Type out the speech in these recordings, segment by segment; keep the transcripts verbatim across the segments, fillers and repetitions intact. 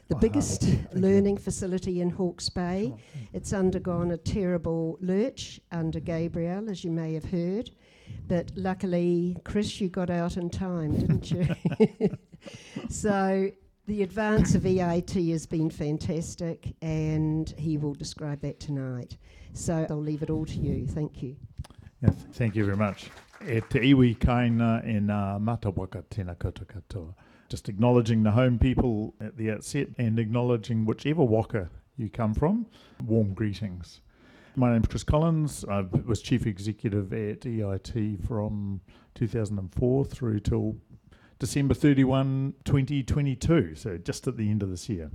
the Oh, biggest thank you. learning facility in Hawke's Bay. Sure. It's undergone a terrible lurch under Gabrielle, as you may have heard. But luckily, Chris, you got out in time, didn't you? So the advance of E I T has been fantastic, and he will describe that tonight. So I'll leave it all to you. Thank you. Yeah, th- thank you very much. E te iwi kaina e ngā matawaka tēnā koutou katoa. Just acknowledging the home people at the outset and acknowledging whichever waka you come from. Warm greetings. My name's Chris Collins. I was Chief Executive at E I T from two thousand four through till December thirty-first, twenty twenty-two, so just at the end of this year.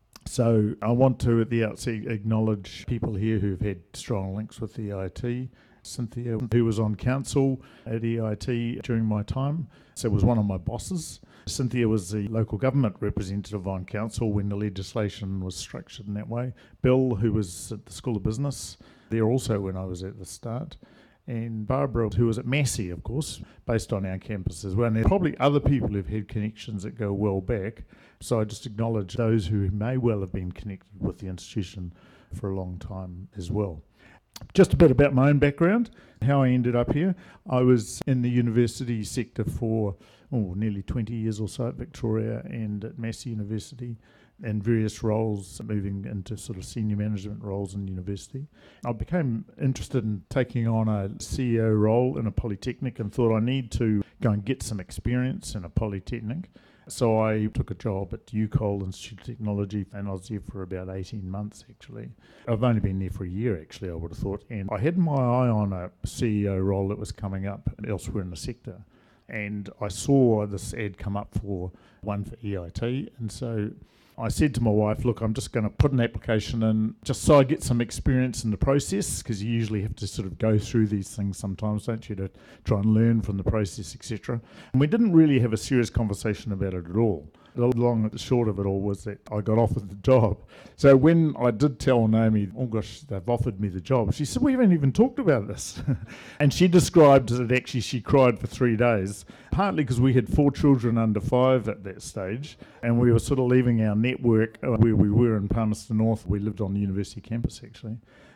So I want to at the outset acknowledge people here who've had strong links with E I T. Cynthia, who was on council at E I T during my time, so was one of my bosses. Cynthia was the local government representative on council when the legislation was structured in that way. Bill, who was at the School of Business, there also when I was at the start. And Barbara, who was at Massey, of course, based on our campus as well. And there are probably other people who've had connections that go well back. So I just acknowledge those who may well have been connected with the institution for a long time as well. Just a bit about my own background, how I ended up here. I was in the university sector for oh, nearly twenty years or so at Victoria and at Massey University, and various roles, moving into sort of senior management roles in university. I became interested in taking on a C E O role in a polytechnic and thought I need to go and get some experience in a polytechnic. So I took a job at U C O L Institute of Technology, and I was there for about eighteen months actually. I've only been there for a year actually, I would have thought, and I had my eye on a C E O role that was coming up elsewhere in the sector. And I saw this ad come up for one for E I T, and so I said to my wife, look, I'm just going to put an application in just so I get some experience in the process, because you usually have to sort of go through these things sometimes, don't you, to try and learn from the process, et cetera. And we didn't really have a serious conversation about it at all. The long and short of it all was that I got offered the job. So when I did tell Naomi, oh gosh, they've offered me the job, she said, we haven't even talked about this. And she described that actually she cried for three days, partly because we had four children under five at that stage, and we were sort of leaving our network uh, where we were in Palmerston North. We lived on the university campus actually.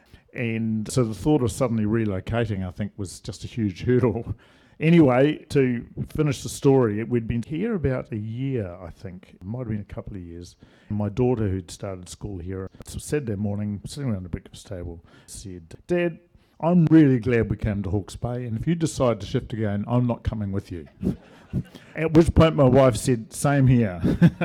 And so the thought of suddenly relocating, I think, was just a huge hurdle. Anyway, to finish the story, we'd been here about a year, I think. It might have been a couple of years. My daughter, who'd started school here, Saturday morning, sitting around the breakfast table, said, Dad, I'm really glad we came to Hawke's Bay, and if you decide to shift again, I'm not coming with you. At which point my wife said, same here.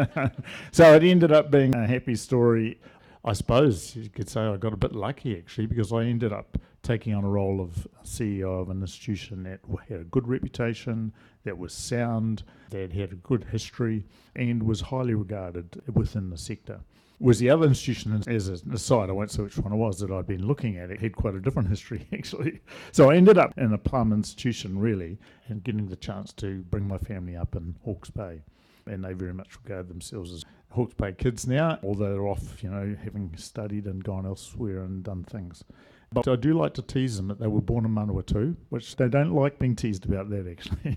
So it ended up being a happy story. I suppose you could say I got a bit lucky actually, because I ended up taking on a role of C E O of an institution that had a good reputation, that was sound, that had a good history, and was highly regarded within the sector. Whereas the other institution, as an aside, I won't say which one it was, that I'd been looking at, it had quite a different history actually. So I ended up in a plum institution really, and getting the chance to bring my family up in Hawke's Bay. And they very much regard themselves as Hawke's Bay kids now, although they're off, you know, having studied and gone elsewhere and done things. But I do like to tease them that they were born in Manawatu, which they don't like being teased about that actually.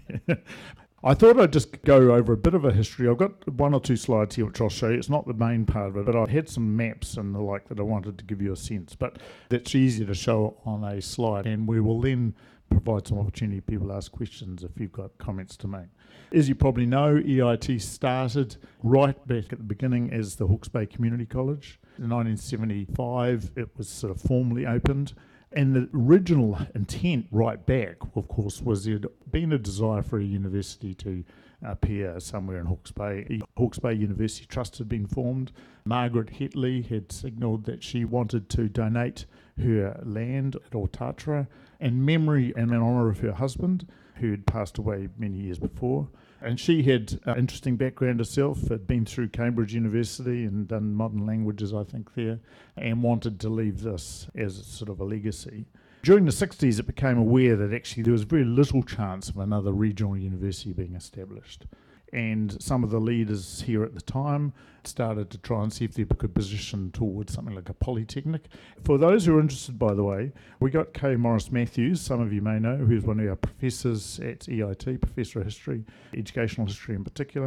I thought I'd just go over a bit of a history. I've got one or two slides here which I'll show you. It's not the main part of it, but I had some maps and the like that I wanted to give you a sense. But that's easier to show on a slide, and we will then provide some opportunity for people to ask questions if you've got comments to make. As you probably know, E I T started right back at the beginning as the Hawke's Bay Community College. In nineteen seventy-five, it was sort of formally opened. And the original intent right back, of course, was there had been a desire for a university to appear somewhere in Hawke's Bay. Hawke's Bay University Trust had been formed. Margaret Hetley had signalled that she wanted to donate her land at Otatra in memory and in honour of her husband, who had passed away many years before. And she had an interesting background herself, had been through Cambridge University and done modern languages, I think, there, and wanted to leave this as sort of a legacy. During the sixties, it became aware that actually there was very little chance of another regional university being established. And some of the leaders here at the time started to try and see if they could position towards something like a polytechnic. For those who are interested, by the way, we got Kay Morris Matthews, some of you may know, who's one of our professors at E I T, Professor of History, Educational History in particular.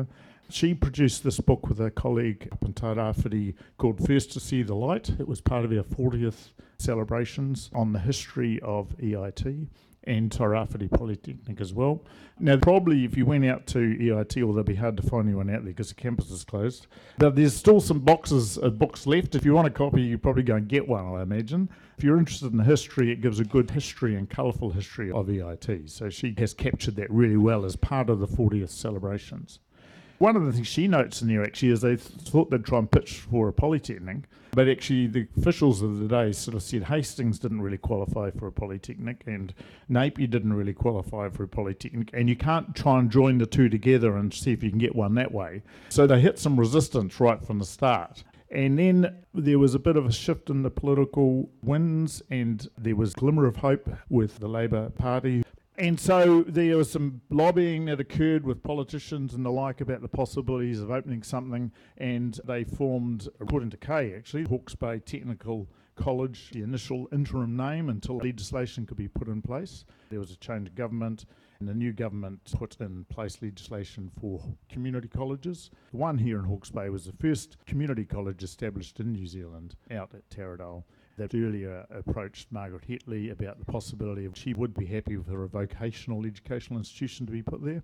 She produced this book with a colleague up in Tairāwhiti called First to See the Light. It was part of our fortieth celebrations on the history of E I T and Tairāwhiti Polytechnic as well. Now, probably if you went out to E I T, although it'd be hard to find anyone out there because the campus is closed, but there's still some boxes of books left. If you want a copy, you probably go and get one, I imagine. If you're interested in the history, it gives a good history and colourful history of E I T. So she has captured that really well as part of the fortieth celebrations. One of the things she notes in there actually is they th- thought they'd try and pitch for a polytechnic, but actually the officials of the day sort of said Hastings didn't really qualify for a polytechnic and Napier didn't really qualify for a polytechnic, and you can't try and join the two together and see if you can get one that way. So they hit some resistance right from the start. And then there was a bit of a shift in the political winds, and there was glimmer of hope with the Labour Party. And so there was some lobbying that occurred with politicians and the like about the possibilities of opening something, and they formed, according to Kay actually, Hawke's Bay Technical College, the initial interim name until legislation could be put in place. There was a change of government, and the new government put in place legislation for community colleges. The one here in Hawke's Bay was the first community college established in New Zealand out at Taradale. That earlier approached Margaret Hetley about the possibility of she would be happy for a vocational educational institution to be put there,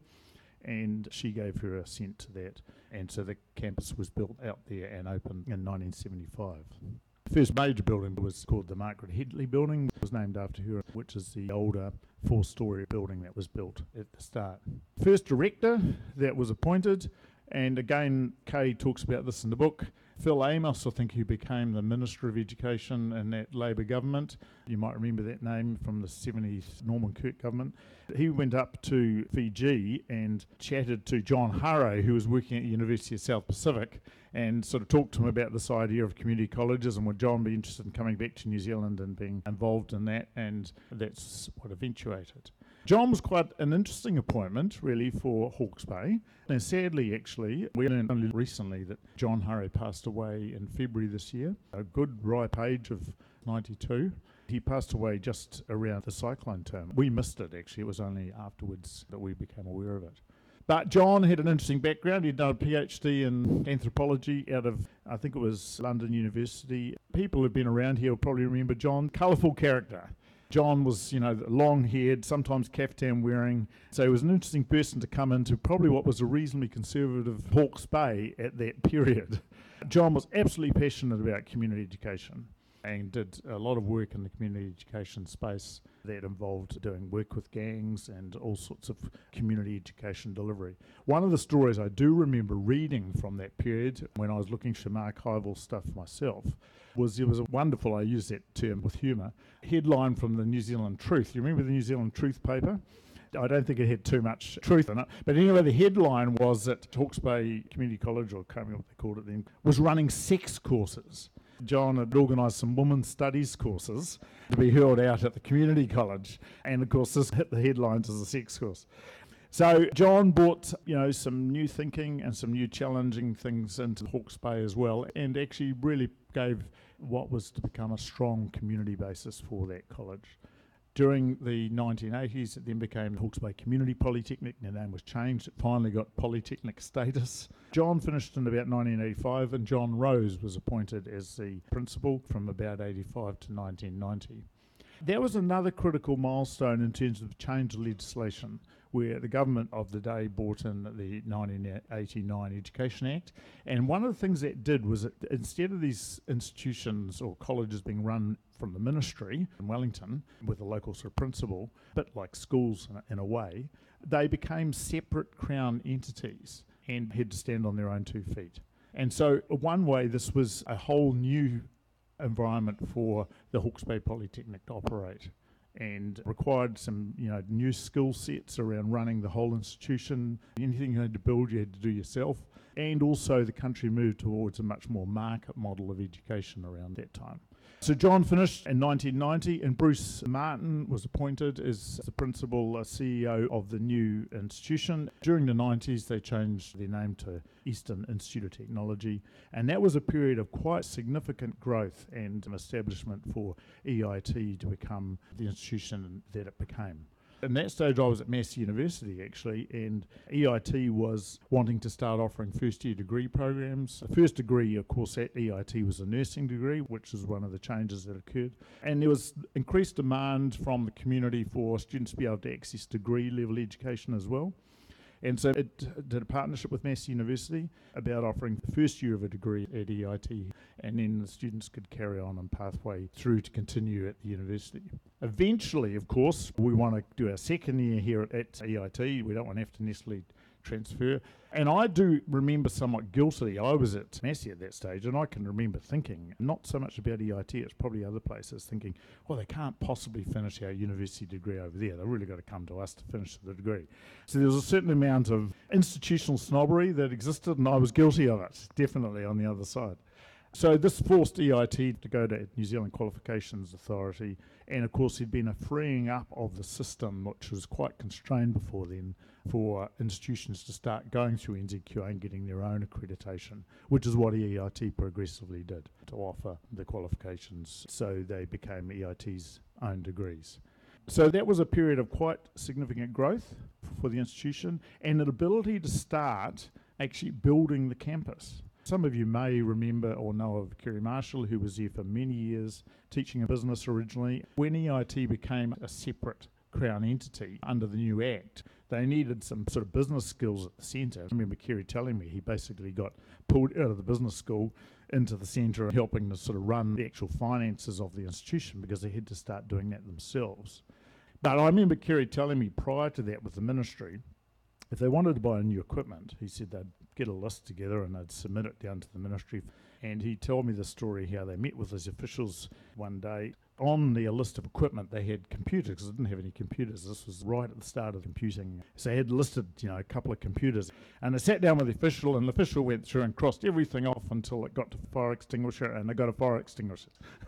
and she gave her assent to that, and so the campus was built out there and opened in nineteen seventy-five. The first major building was called the Margaret Hetley Building. It was named after her, which is the older four-storey building that was built at the start. First director that was appointed, and again Kay talks about this in the book, Phil Amos, I think, who became the Minister of Education in that Labour government. You might remember that name from the seventies Norman Kirk government. He went up to Fiji and chatted to John Harrow, who was working at the University of South Pacific, and sort of talked to him about this idea of community colleges and would John be interested in coming back to New Zealand and being involved in that, and that's what eventuated. John was quite an interesting appointment, really, for Hawke's Bay. And sadly, actually, we learned only recently that John Harrow passed away in February this year, a good ripe age of ninety-two. He passed away just around the cyclone term. We missed it, actually. It was only afterwards that we became aware of it. But John had an interesting background. He'd done a PhD in anthropology out of, I think it was London University. People who've been around here will probably remember John. Colourful character. John was, you know, long-haired, sometimes caftan wearing, so he was an interesting person to come into probably what was a reasonably conservative Hawke's Bay at that period. John was absolutely passionate about community education and did a lot of work in the community education space that involved doing work with gangs and all sorts of community education delivery. One of the stories I do remember reading from that period when I was looking for some archival stuff myself was there was a wonderful, I use that term with humour, headline from the New Zealand Truth. You remember the New Zealand Truth paper? I don't think it had too much truth in it. But anyway, the headline was that Hawke's Bay Community College, or I can't remember what they called it then, was running sex courses. John had organised some women's studies courses to be held out at the community college. And of course, this hit the headlines as a sex course. So John brought, you know, some new thinking and some new challenging things into Hawke's Bay as well, and actually really gave what was to become a strong community basis for that college. During the nineteen eighties, it then became Hawke's Bay Community Polytechnic. Their name was changed. It finally got polytechnic status. John finished in about nineteen eighty-five, and John Rose was appointed as the principal from about eighty-five to nineteen ninety. That was another critical milestone in terms of change of legislation, where the government of the day brought in the nineteen eighty-nine Education Act. And one of the things that did was that instead of these institutions or colleges being run from the ministry in Wellington with a local sort of principal, a bit like schools in a, in a way, they became separate Crown entities and had to stand on their own two feet. And so one way this was a whole new environment for the Hawke's Bay Polytechnic to operate, and required some, you know, new skill sets around running the whole institution. Anything you had to build, you had to do yourself. And also the country moved towards a much more market model of education around that time. So John finished in nineteen ninety, and Bruce Martin was appointed as the principal uh, C E O of the new institution. During the nineties, they changed their name to Eastern Institute of Technology, and that was a period of quite significant growth and an establishment for E I T to become the institution that it became. In that stage, I was at Massey University, actually, and E I T was wanting to start offering first-year degree programs. The first degree, of course, at E I T was a nursing degree, which is one of the changes that occurred. And there was increased demand from the community for students to be able to access degree-level education as well. And so it did a partnership with Massey University about offering the first year of a degree at E I T, and then the students could carry on and pathway through to continue at the university. Eventually, of course, we want to do our second year here at E I T. We don't want to have to necessarily transfer. And I do remember somewhat guiltily, I was at Massey at that stage, and I can remember thinking, not so much about E I T, it's probably other places, thinking, well, they can't possibly finish our university degree over there. They've really got to come to us to finish the degree. So there was a certain amount of institutional snobbery that existed, and I was guilty of it, definitely on the other side. So this forced E I T to go to New Zealand Qualifications Authority, and of course there'd been a freeing up of the system, which was quite constrained before then, for institutions to start going through N Z Q A and getting their own accreditation, which is what E I T progressively did to offer the qualifications, so they became E I T's own degrees. So that was a period of quite significant growth for the institution, and an ability to start actually building the campus. Some of you may remember or know of Kerry Marshall, who was there for many years teaching a business originally. When E I T became a separate Crown entity under the new Act, they needed some sort of business skills at the centre. I remember Kerry telling me he basically got pulled out of the business school into the centre and helping to sort of run the actual finances of the institution because they had to start doing that themselves. But I remember Kerry telling me prior to that with the ministry, if they wanted to buy new equipment, he said they'd get a list together and they'd submit it down to the ministry. And he told me the story how they met with his officials one day. On their list of equipment, they had computers, because they didn't have any computers. This was right at the start of computing. So they had listed, you know, a couple of computers. And they sat down with the official, and the official went through and crossed everything off until it got to fire extinguisher, and they got a fire extinguisher.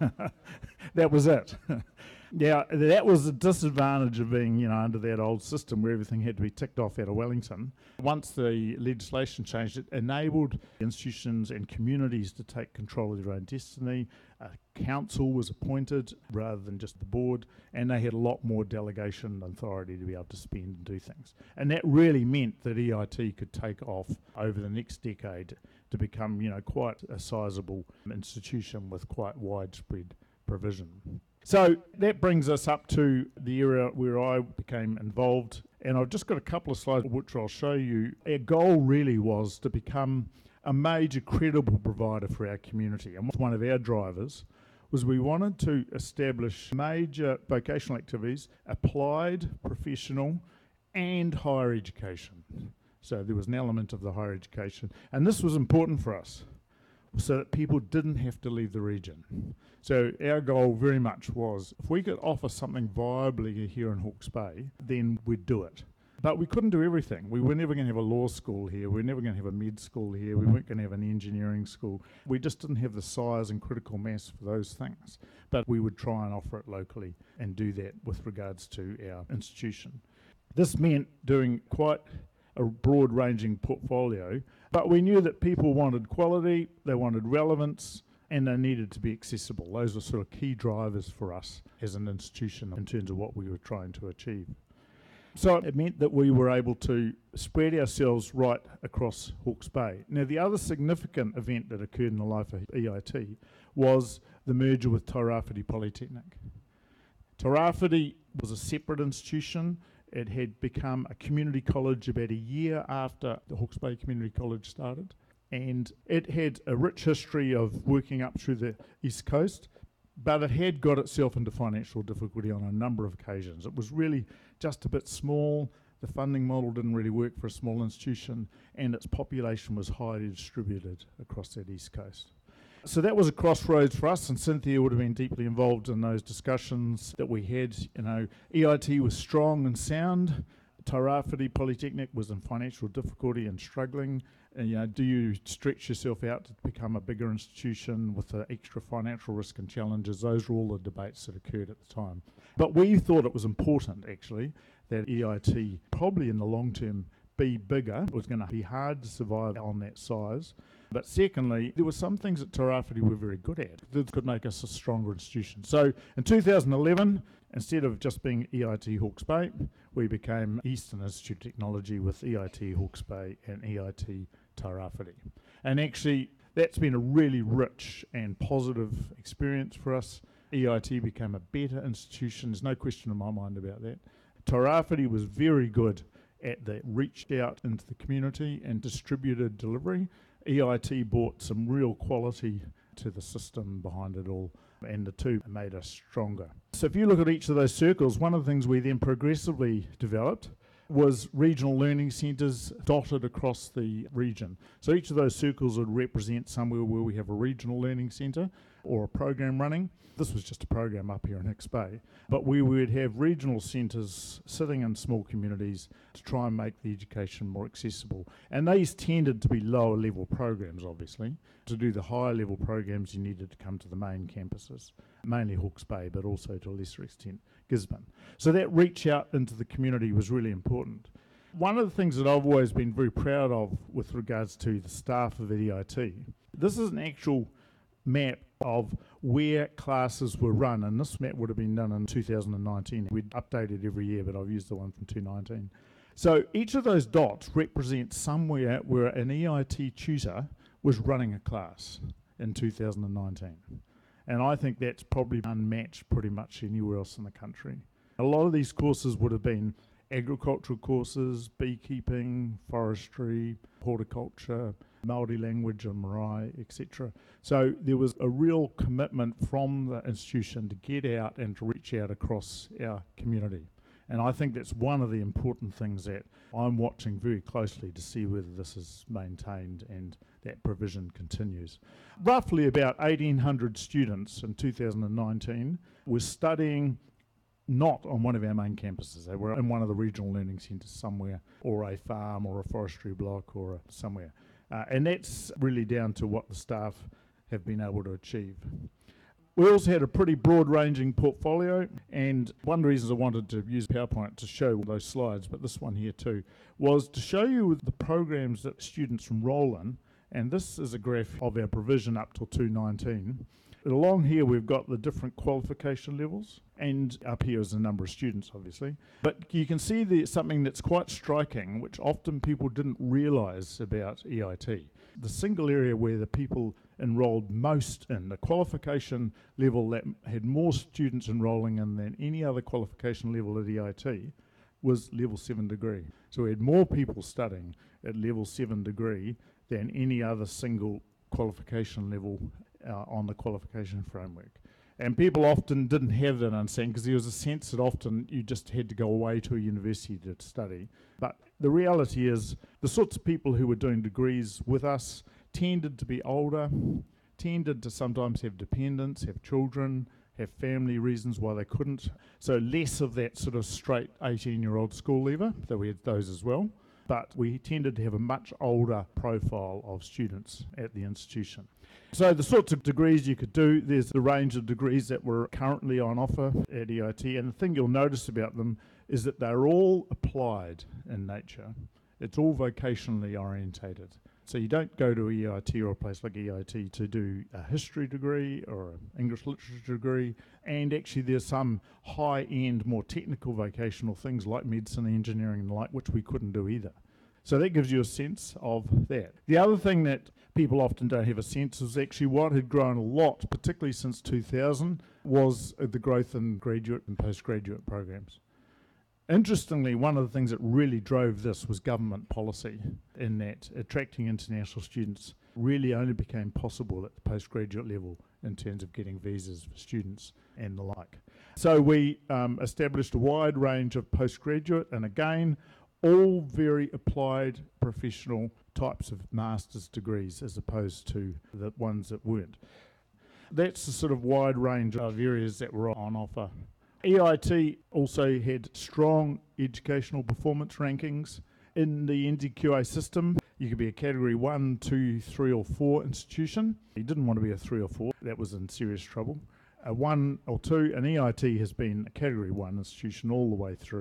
That was it. Yeah, that was the disadvantage of being, you know, under that old system where everything had to be ticked off out of Wellington. Once the legislation changed, it enabled institutions and communities to take control of their own destiny. A council was appointed rather than just the board, and they had a lot more delegation authority to be able to spend and do things. And that really meant that E I T could take off over the next decade to become, you know, quite a sizable institution with quite widespread provision. So that brings us up to the area where I became involved, and I've just got a couple of slides which I'll show you. Our goal really was to become a major credible provider for our community, and one of our drivers was we wanted to establish major vocational activities, applied, professional and higher education. So there was an element of the higher education, and this was important for us so that people didn't have to leave the region. So our goal very much was, if we could offer something viably here in Hawke's Bay, then we'd do it. But we couldn't do everything. We were never going to have a law school here. We were never going to have a med school here. We weren't going to have an engineering school. We just didn't have the size and critical mass for those things. But we would try and offer it locally and do that with regards to our institution. This meant doing quite a broad-ranging portfolio, but we knew that people wanted quality, they wanted relevance, and they needed to be accessible. Those were sort of key drivers for us as an institution in terms of what we were trying to achieve. So it meant that we were able to spread ourselves right across Hawke's Bay. Now, the other significant event that occurred in the life of E I T was the merger with Tairāwhiti Polytechnic. Tairāwhiti was a separate institution. It had become a community college about a year after the Hawke's Bay Community College started, and it had a rich history of working up through the East Coast, but it had got itself into financial difficulty on a number of occasions. It was really just a bit small, the funding model didn't really work for a small institution, and its population was highly distributed across that East Coast. So that was a crossroads for us, and Cynthia would have been deeply involved in those discussions that we had. You know, E I T was strong and sound. Tairāwhiti Polytechnic was in financial difficulty and struggling. And, you know, do you stretch yourself out to become a bigger institution with the extra financial risk and challenges? Those were all the debates that occurred at the time. But we thought it was important, actually, that E I T probably in the long term be bigger. It was going to be hard to survive on that size. But secondly, there were some things that Te Rāwhiti were very good at that could make us a stronger institution. So in two thousand eleven, instead of just being E I T Hawke's Bay, we became Eastern Institute of Technology with E I T Hawke's Bay and E I T Te Rāwhiti. And actually, that's been a really rich and positive experience for us. E I T became a better institution. There's no question in my mind about that. Te Rāwhiti was very good at the reach out into the community and distributed delivery. E I T brought some real quality to the system behind it all, and the two made us stronger. So if you look at each of those circles, one of the things we then progressively developed was regional learning centres dotted across the region. So each of those circles would represent somewhere where we have a regional learning centre or a program running. This was just a program up here in Hicks Bay, but we would have regional centres sitting in small communities to try and make the education more accessible. And these tended to be lower level programs, obviously. To do the higher level programs, you needed to come to the main campuses, mainly Hawke's Bay, but also to a lesser extent Gisborne. So that reach out into the community was really important. One of the things that I've always been very proud of with regards to the staff of E I T, this is an actual map of where classes were run, and this map would have been done in two thousand nineteen. We'd update it every year, but I've used the one from two thousand nineteen. So each of those dots represents somewhere where an E I T tutor was running a class in two thousand nineteen. And I think that's probably unmatched pretty much anywhere else in the country. A lot of these courses would have been agricultural courses, beekeeping, forestry, horticulture, Māori language and marae, et cetera. So there was a real commitment from the institution to get out and to reach out across our community. And I think that's one of the important things that I'm watching very closely to see whether this is maintained and that provision continues. Roughly about eighteen hundred students in two thousand nineteen were studying not on one of our main campuses. They were in one of the regional learning centres somewhere, or a farm or a forestry block or a somewhere. Uh, and that's really down to what the staff have been able to achieve. We also had a pretty broad-ranging portfolio, and one of the reasons I wanted to use PowerPoint to show those slides, but this one here too, was to show you the programs that students enrol in, and this is a graph of our provision up till two nineteen. Along here we've got the different qualification levels, and up here is the number of students obviously. But you can see there's something that's quite striking, which often people didn't realise about E I T. The single area where the people enrolled most in, the qualification level that had more students enrolling in than any other qualification level at E I T, was level seven degree. So we had more people studying at level seven degree than any other single qualification level uh, on the qualification framework. And people often didn't have that understanding because there was a sense that often you just had to go away to a university to study. But the reality is the sorts of people who were doing degrees with us tended to be older, tended to sometimes have dependents, have children, have family reasons why they couldn't. So less of that sort of straight eighteen-year-old school leaver, though we had those as well. But we tended to have a much older profile of students at the institution. So the sorts of degrees you could do, there's the range of degrees that were currently on offer at E I T, and the thing you'll notice about them is that they're all applied in nature. It's all vocationally orientated. So you don't go to E I T or a place like E I T to do a history degree or an English literature degree, and actually there's some high-end, more technical vocational things like medicine, engineering and the like, which we couldn't do either. So that gives you a sense of that. The other thing that people often don't have a sense is actually what had grown a lot, particularly since two thousand, was uh, the growth in graduate and postgraduate programs. Interestingly, one of the things that really drove this was government policy, in that attracting international students really only became possible at the postgraduate level in terms of getting visas for students and the like. So we um, established a wide range of postgraduate, and again, all very applied professional types of master's degrees as opposed to the ones that weren't. That's the sort of wide range of areas that were on offer. E I T also had strong educational performance rankings. In the N Z Q A system, you could be a category one, two, three or four institution. You didn't want to be a three or four, that was in serious trouble. A one or two, and E I T has been a category one institution all the way through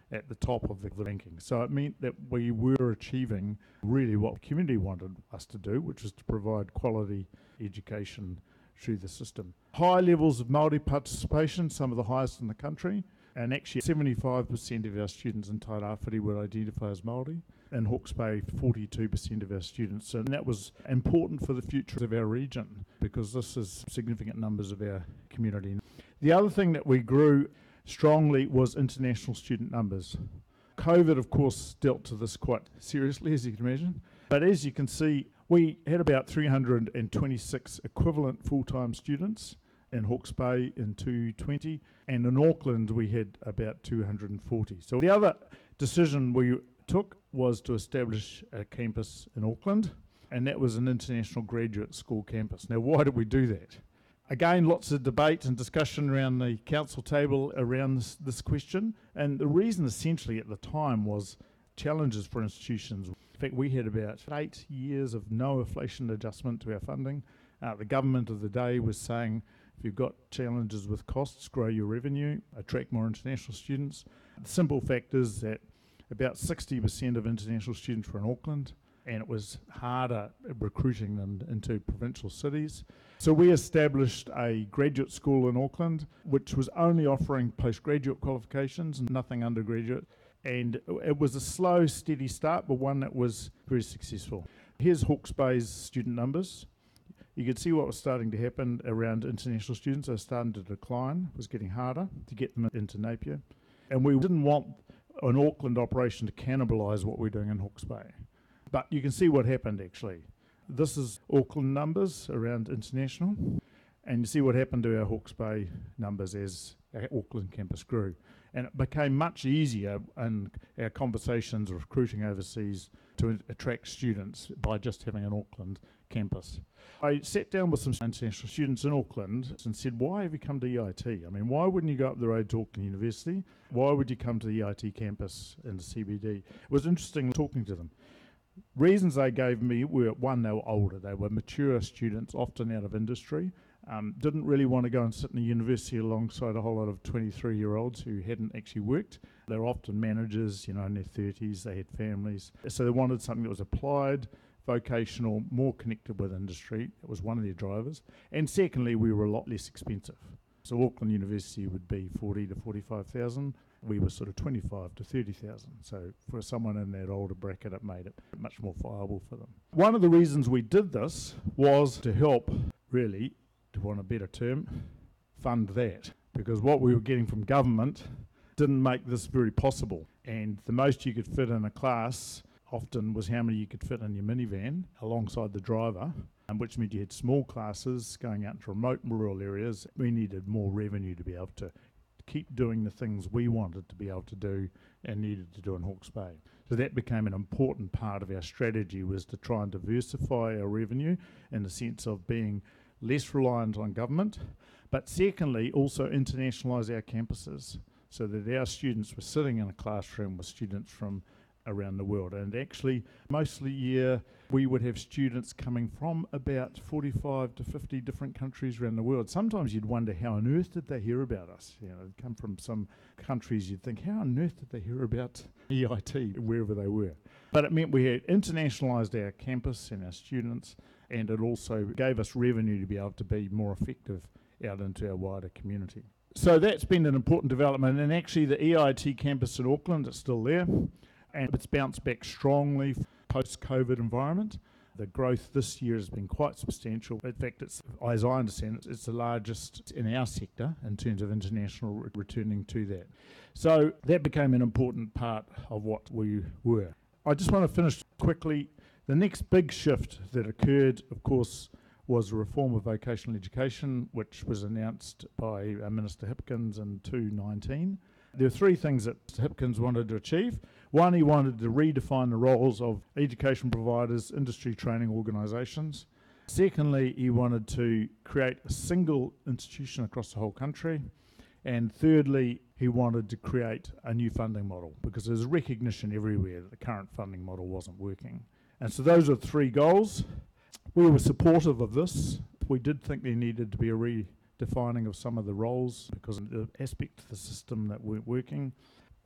at the top of the ranking. So it meant that we were achieving really what the community wanted us to do, which was to provide quality education through the system. High levels of Māori participation, some of the highest in the country, and actually seventy-five percent of our students in Tairāwhiti would identify as Māori. In Hawke's Bay, forty-two percent of our students. And that was important for the future of our region because this is significant numbers of our community. The other thing that we grew strongly was international student numbers. COVID, of course, dealt to this quite seriously, as you can imagine. But as you can see, we had about three hundred twenty-six equivalent full-time students in Hawke's Bay in two twenty, and in Auckland we had about two hundred forty. So the other decision we took was to establish a campus in Auckland, and that was an international graduate school campus. Now, why did we do that? Again, lots of debate and discussion around the council table around this, this question, and the reason essentially at the time was challenges for institutions. In fact, we had about eight years of no inflation adjustment to our funding. Uh, the government of the day was saying, if you've got challenges with costs, grow your revenue, attract more international students. The simple fact is that about sixty percent of international students were in Auckland, and it was harder recruiting them into provincial cities. So we established a graduate school in Auckland, which was only offering postgraduate qualifications and nothing undergraduate. And it was a slow, steady start, but one that was very successful. Here's Hawke's Bay's student numbers. You could see what was starting to happen around international students. They were starting to decline. It was getting harder to get them into Napier. And we didn't want an Auckland operation to cannibalise what we're doing in Hawke's Bay. But you can see what happened actually. This is Auckland numbers around international, and you see what happened to our Hawke's Bay numbers as our Auckland campus grew. And it became much easier in our conversations of recruiting overseas to attract students by just having an Auckland campus. I sat down with some international students in Auckland and said, why have you come to E I T? I mean, why wouldn't you go up the road to Auckland University? Why would you come to the E I T campus in the C B D? It was interesting talking to them. Reasons they gave me were, one, they were older. They were mature students, often out of industry. Um, didn't really want to go and sit in a university alongside a whole lot of twenty-three-year-olds who hadn't actually worked. They were often managers, you know, in their thirties. They had families. So they wanted something that was applied, vocational, more connected with industry. It was one of their drivers. And secondly, we were a lot less expensive. So Auckland University would be forty to forty-five thousand. We were sort of twenty-five to thirty thousand. So for someone in that older bracket, it made it much more viable for them. One of the reasons we did this was to help, really, to want a better term, fund that. Because what we were getting from government didn't make this very possible. And the most you could fit in a class often was how many you could fit in your minivan alongside the driver, um, which meant you had small classes going out into remote rural areas. We needed more revenue to be able to keep doing the things we wanted to be able to do and needed to do in Hawke's Bay. So that became an important part of our strategy, was to try and diversify our revenue in the sense of being less reliant on government, but secondly also internationalise our campuses so that our students were sitting in a classroom with students from around the world. And actually, mostly year, we would have students coming from about forty-five to fifty different countries around the world. Sometimes you'd wonder, how on earth did they hear about us? You know, they'd come from some countries, you'd think, how on earth did they hear about E I T, wherever they were? But it meant we had internationalised our campus and our students, and it also gave us revenue to be able to be more effective out into our wider community. So that's been an important development, and actually the E I T campus in Auckland is still there, and it's bounced back strongly post-COVID environment. The growth this year has been quite substantial. In fact, it's, as I understand it, it's the largest in our sector in terms of international re- returning to that. So that became an important part of what we were. I just want to finish quickly. The next big shift that occurred, of course, was the reform of vocational education, which was announced by uh, Minister Hipkins in two nineteen. There were three things that Hipkins wanted to achieve. One, he wanted to redefine the roles of education providers, industry training organisations. Secondly, he wanted to create a single institution across the whole country. And thirdly, he wanted to create a new funding model, because there's recognition everywhere that the current funding model wasn't working. And so those are the three goals. We were supportive of this. We did think there needed to be a redefining of some of the roles because of the aspect of the system that weren't working.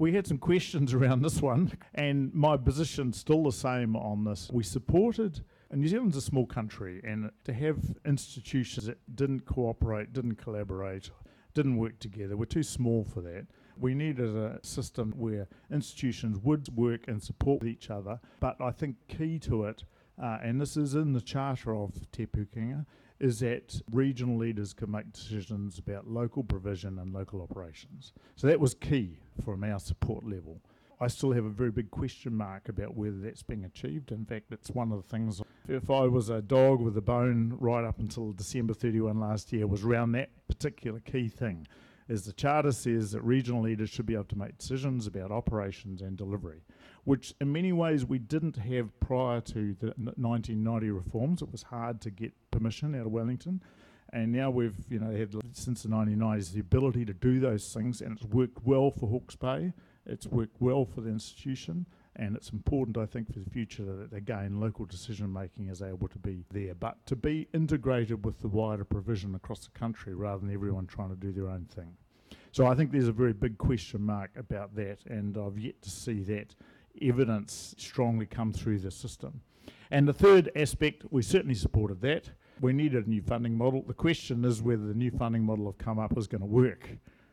We had some questions around this one, and my position's still the same on this. We supported, and New Zealand's a small country, and to have institutions that didn't cooperate, didn't collaborate, didn't work together, we're too small for that. We needed a system where institutions would work and support each other, but I think key to it, uh, and this is in the charter of Te Pūkenga, is that regional leaders can make decisions about local provision and local operations. So that was key from our support level. I still have a very big question mark about whether that's being achieved. In fact, it's one of the things, if I was a dog with a bone right up until December thirty-first last year, was around that particular key thing, is the charter says that regional leaders should be able to make decisions about operations and delivery, which in many ways we didn't have prior to the nineteen ninety reforms. It was hard to get permission out of Wellington, and now we've you know had since the nineteen nineties the ability to do those things, and it's worked well for Hawke's Bay. It's worked well for the institution, and it's important, I think, for the future that, again, local decision-making is able to be there, but to be integrated with the wider provision across the country rather than everyone trying to do their own thing. So I think there's a very big question mark about that, and I've yet to see that evidence strongly come through the system. And the third aspect, we certainly supported that. We needed a new funding model. The question is whether the new funding model have come up is going to work.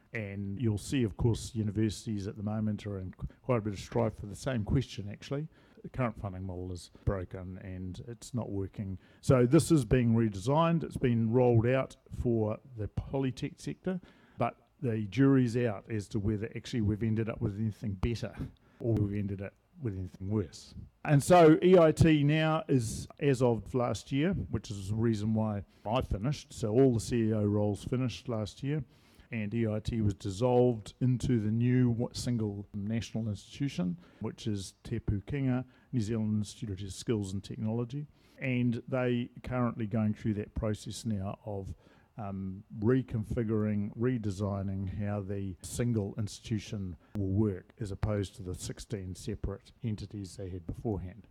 And you'll see, of course, universities at the moment are in quite a bit of strife for the same question, actually. The current funding model is broken and it's not working. So this is being redesigned. It's been rolled out for the polytech sector, but the jury's out as to whether actually we've ended up with anything better or we've ended up with anything worse. And so E I T now is, as of last year, which is the reason why I finished, so all the C E O roles finished last year, and E I T was dissolved into the new single national institution, which is Te Pūkenga, New Zealand Institute of Skills and Technology. And they are currently going through that process now of um, reconfiguring, redesigning how the single institution will work as opposed to the sixteen separate entities they had beforehand.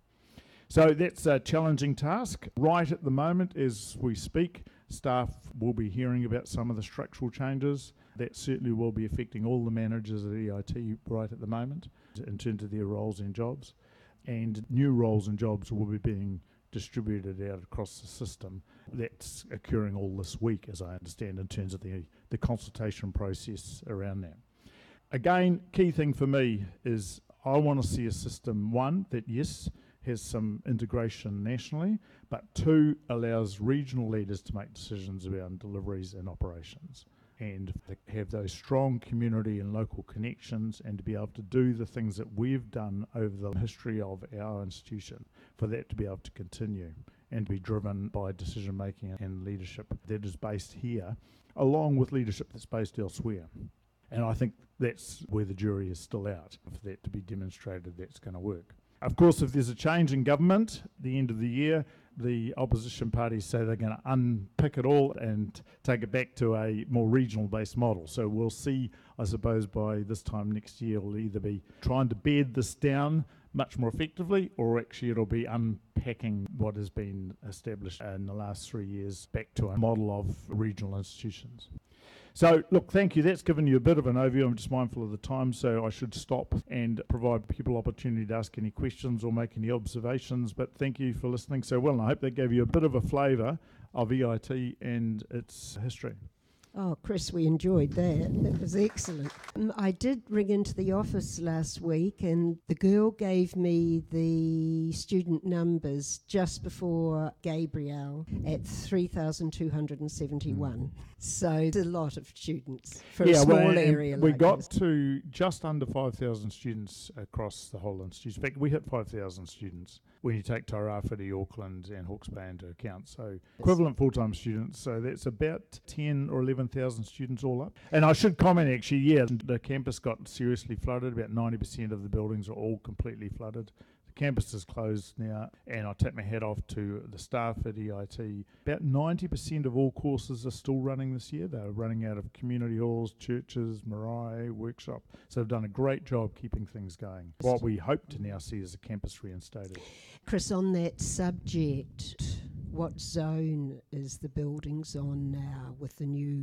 So that's a challenging task. Right at the moment, as we speak, staff will be hearing about some of the structural changes. That certainly will be affecting all the managers at E I T right at the moment in terms of their roles and jobs. And new roles and jobs will be being distributed out across the system. That's occurring all this week, as I understand, in terms of the, the consultation process around that. Again, key thing for me is I want to see a system, one, that yes, has some integration nationally, but two, allows regional leaders to make decisions around deliveries and operations and have those strong community and local connections and to be able to do the things that we've done over the history of our institution, for that to be able to continue and be driven by decision making and leadership that is based here, along with leadership that's based elsewhere. And I think that's where the jury is still out, for that to be demonstrated that's going to work. Of course, if there's a change in government at the end of the year, the opposition parties say they're going to unpick it all and take it back to a more regional-based model. So we'll see, I suppose, by this time next year, we'll either be trying to bed this down much more effectively, or actually it'll be unpacking what has been established in the last three years back to a model of regional institutions. So, look, thank you. That's given you a bit of an overview. I'm just mindful of the time, so I should stop and provide people opportunity to ask any questions or make any observations. But thank you for listening so well, and I hope that gave you a bit of a flavour of E I T and its history. Oh, Chris, we enjoyed that. That was excellent. Um, I did ring into the office last week and the girl gave me the student numbers just before Gabrielle at three thousand two hundred seventy-one. Mm. So it's a lot of students for yeah, a small well, area we like got this. to just under five thousand students across the whole institute. In fact, we hit five thousand students when you take Tairāwhiti, Auckland and Hawke's Bay into account. So equivalent full-time students. So that's about ten or eleven thousand students all up. And I should comment actually, yeah, the campus got seriously flooded. About ninety percent of the buildings are all completely flooded. The campus is closed now, and I take my hat off to the staff at E I T. About ninety percent of all courses are still running this year. They're running out of community halls, churches, marae, workshop. So they've done a great job keeping things going. What we hope to now see is the campus reinstated. Chris, on that subject, what zone is the buildings on now with the new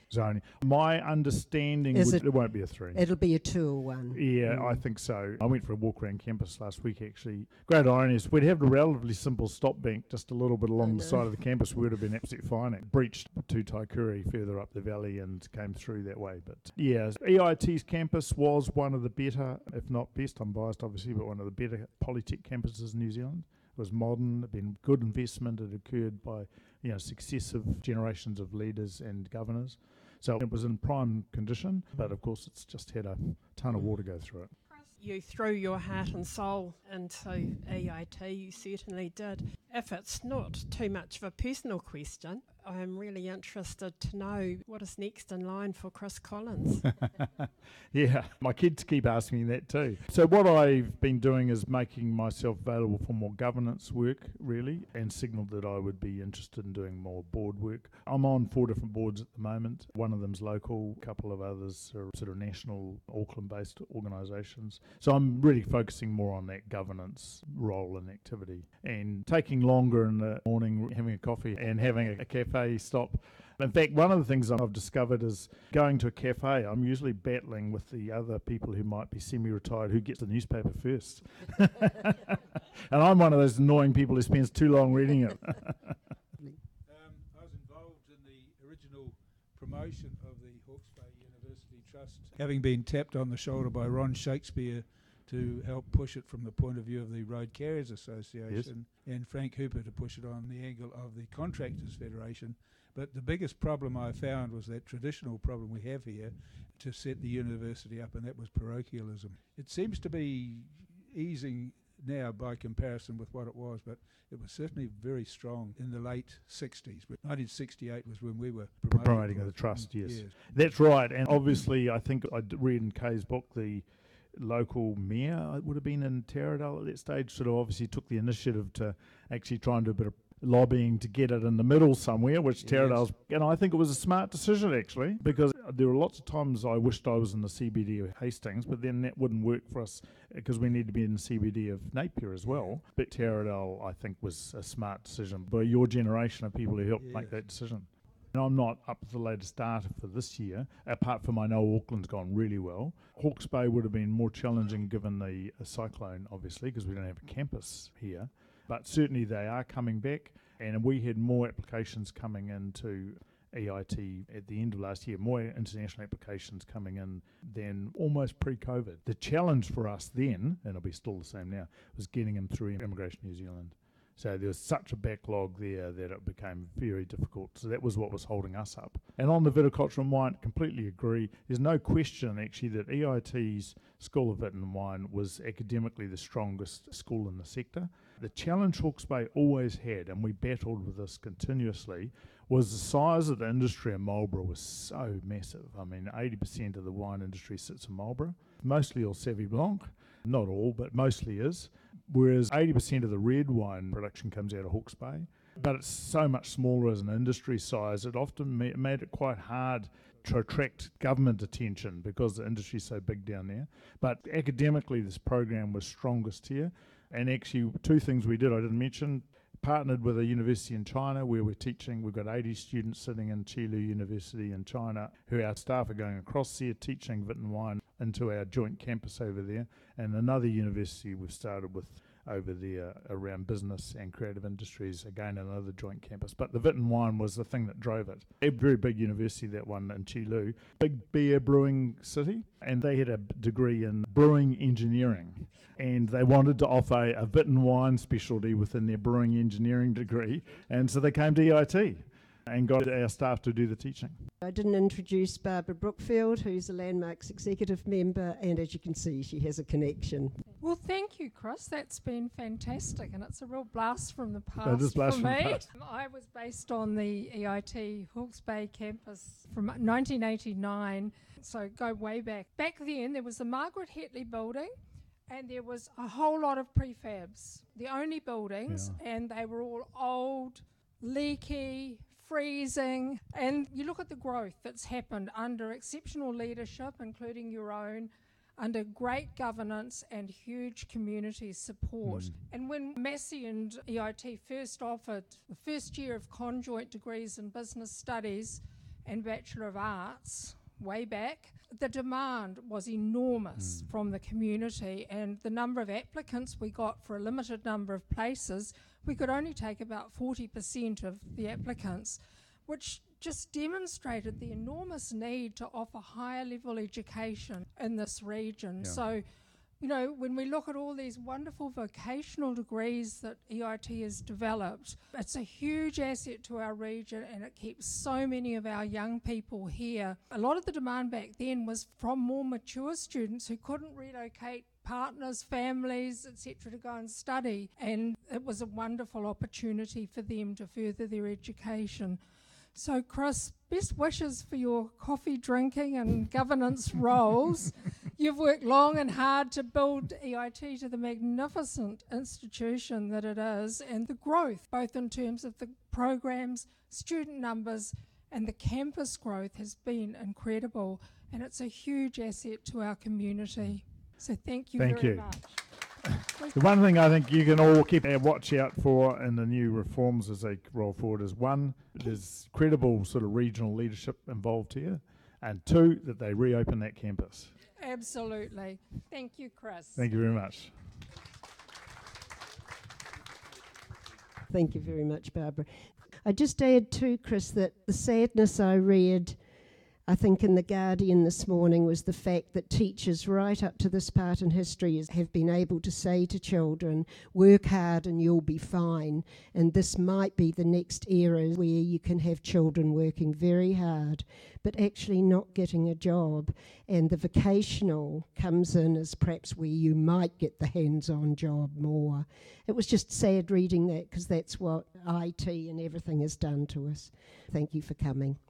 zoning. My understanding Is would, it- it won't be a three. It'll be a two or one. Yeah, Mm. I think so. I went for a walk around campus last week, actually. Great irony is we'd have a relatively simple stop bank just a little bit along I the know. side of the campus. We would have been absolutely fine. It breached to Taikuri further up the valley and came through that way. But yeah, E I T's campus was one of the better, if not best, I'm biased obviously, but one of the better polytech campuses in New Zealand. It was modern, it had been good investment. It occurred by you know successive generations of leaders and governors. So it was in prime condition, but of course it's just had a ton of water go through it. You threw your heart and soul into E I T, you certainly did. If it's not too much of a personal question, I'm really interested to know what is next in line for Chris Collins. Yeah, my kids keep asking me that too. So what I've been doing is making myself available for more governance work, really, and signalled that I would be interested in doing more board work. I'm on four different boards at the moment. One of them's local, a couple of others are sort of national, Auckland-based organisations. So I'm really focusing more on that governance role and activity, and taking longer in the morning, having a coffee and having a, a cafe stop. In fact, one of the things I've discovered is going to a cafe, I'm usually battling with the other people who might be semi-retired who gets the newspaper first. And I'm one of those annoying people who spends too long reading it. Um, I was involved in the original promotion of the Hawke's Bay University Trust, having been tapped on the shoulder by Ron Shakespeare to help push it from the point of view of the Road Carriers Association, yes, and Frank Hooper to push it on the angle of the Contractors Federation. But the biggest problem I found was that traditional problem we have here to set the university up, and that was parochialism. It seems to be easing now by comparison with what it was, but it was certainly very strong in the late sixties. But nineteen sixty-eight was when we were promoting, Promoting the trust, yes. yes. That's right. And obviously, I think I read in Kay's book, the local mayor, it would have been in Taradale at that stage, sort of obviously took the initiative to actually try and do a bit of lobbying to get it in the middle somewhere, which yes. Taradale's, and I think it was a smart decision actually, because there were lots of times I wished I was in the C B D of Hastings, but then that wouldn't work for us because we need to be in the C B D of Napier as well. But Taradale, I think, was a smart decision by your generation of people who helped yes. make that decision. And I'm not up to the latest data for this year, apart from I know Auckland's gone really well. Hawke's Bay would have been more challenging given the uh, cyclone, obviously, because we don't have a campus here. But certainly they are coming back, and we had more applications coming into E I T at the end of last year, more international applications coming in than almost pre-COVID. The challenge for us then, and it'll be still the same now, was getting them through Immigration New Zealand. So there was such a backlog there that it became very difficult. So that was what was holding us up. And on the viticulture and wine, completely agree. There's no question actually that E I T's School of Vit and Wine was academically the strongest school in the sector. The challenge Hawke's Bay always had, and we battled with this continuously, was the size of the industry in Marlborough was so massive. I mean, eighty percent of the wine industry sits in Marlborough, mostly all Sauvignon Blanc, not all, but mostly is, whereas eighty percent of the red wine production comes out of Hawke's Bay. But it's so much smaller as an industry size, it often ma- made it quite hard to attract government attention because the industry is so big down there. But academically, this program was strongest here. And actually, two things we did, I didn't mention, partnered with a university in China where we're teaching. We've got eighty students sitting in Qilu University in China who our staff are going across there teaching Vit and Wine into our joint campus over there. And another university we've started with over there around business and creative industries, again another joint campus. But the Vit and Wine was the thing that drove it. A very big university, that one in Qilu, big beer brewing city, and they had a degree in brewing engineering, and they wanted to offer a Vit and Wine specialty within their brewing engineering degree, and so they came to E I T and got our staff to do the teaching. I didn't introduce Barbara Brookfield, who's a Landmarks executive member, and as you can see, she has a connection. Well, thank you, Chris. That's been fantastic, and it's a real blast from the past That is blast for from the me. past. I was based on the E I T Hawke's Bay campus from nineteen eighty-nine, so go way back. Back then, there was the Margaret Hetley building, and there was a whole lot of prefabs, the only buildings, Yeah. and they were all old, leaky, freezing, and you look at the growth that's happened under exceptional leadership, including your own, under great governance and huge community support. Mm. And when Massey and E I T first offered the first year of conjoint degrees in business studies and Bachelor of Arts way back, the demand was enormous Mm. from the community, and the number of applicants we got for a limited number of places, we could only take about forty percent of the applicants, which just demonstrated the enormous need to offer higher level education in this region. Yeah. So, you know, when we look at all these wonderful vocational degrees that E I T has developed, it's a huge asset to our region, and it keeps so many of our young people here. A lot of the demand back then was from more mature students who couldn't relocate partners, families, et cetera, to go and study, and it was a wonderful opportunity for them to further their education. So, Chris, best wishes for your coffee drinking and governance roles. You've worked long and hard to build E I T to the magnificent institution that it is, and the growth, both in terms of the programs, student numbers, and the campus growth has been incredible, and it's a huge asset to our community. So thank you Thank very you. much. The one thing I think you can all keep a watch out for in the new reforms as they roll forward is, one, there's credible sort of regional leadership involved here, and two, that they reopen that campus. Absolutely. Thank you, Chris. Thank you very much. Thank you very much, Barbara. I just add too, Chris, that the sadness I read, I think, in The Guardian this morning was the fact that teachers right up to this part in history is, have been able to say to children, work hard and you'll be fine. And this might be the next era where you can have children working very hard but actually not getting a job. And the vocational comes in as perhaps where you might get the hands-on job more. It was just sad reading that, because that's what I T and everything has done to us. Thank you for coming.